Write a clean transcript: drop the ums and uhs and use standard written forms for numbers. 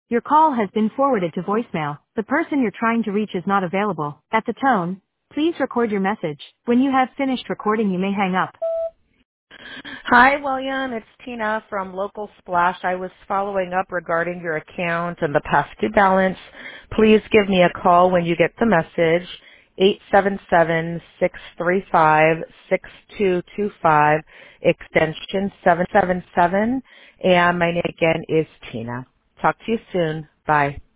Your call has been forwarded to voicemail. The person you're trying to reach is not available. At the tone, please record your message. When you have finished recording, you may hang up. Hi, William. It's Tina from Local Splash. I was following up regarding your account and the past due balance. Please give me a call when you get the message, 877-635-6225, extension 777, and my name again is Tina. Talk to you soon. Bye.